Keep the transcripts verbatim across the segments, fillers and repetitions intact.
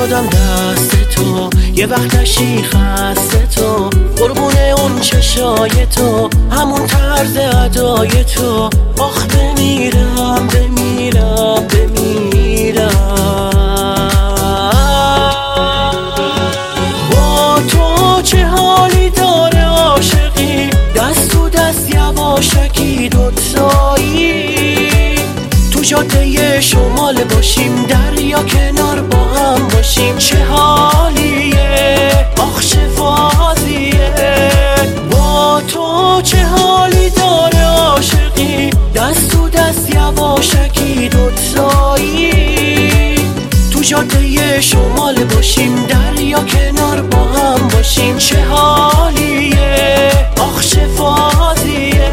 دادم دست تو، یه وقت نشی خسته تو، قربونه اون چشای تو، همون طرز ادای تو. آخ بمیرم بمیرم بمیرم با تو. چه حالی داره عاشقی، دست تو دست یواشکی دوتایی، تو جاده شمال باشیم، دریا کنار با هم باشیم. چه حالیه آخ چه فازیه با تو. چه حالی داره عاشقی، دست تو دست یواشکی دوتایی، تو جاده شمال باشیم، دریا کنار با هم باشیم. چه حالیه آخ چه فازیه.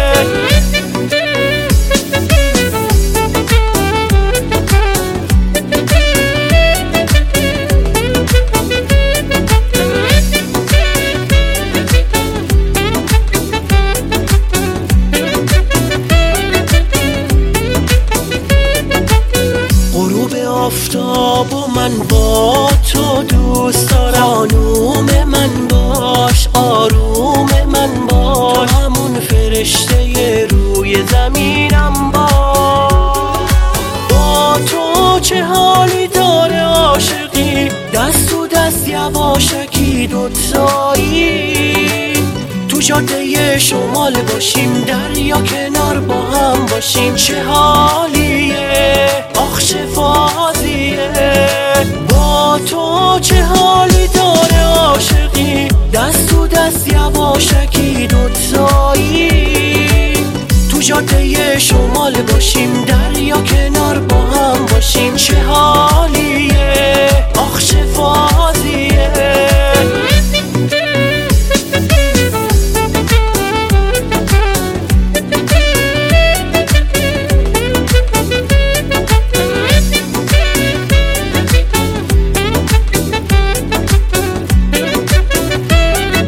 آفتاب و من با تو دوست دارم، خانوم من باش آروم من باش، همون فرشته روی زمینم باش. با تو چه حالی داره عاشقی، دست تو دست یواشکی دوتایی، تو جاده شمال باشیم، دریا کنار با هم باشیم. چه حالیه آخ چه فازیه با تو. چه حالی داره عاشقی، دست تو دست یواشکی دوتایی، تو جاده شمال باشیم، دریا کنار با هم باشیم. چه حالیه آخ چه فازیه.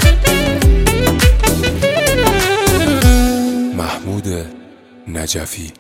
نجفی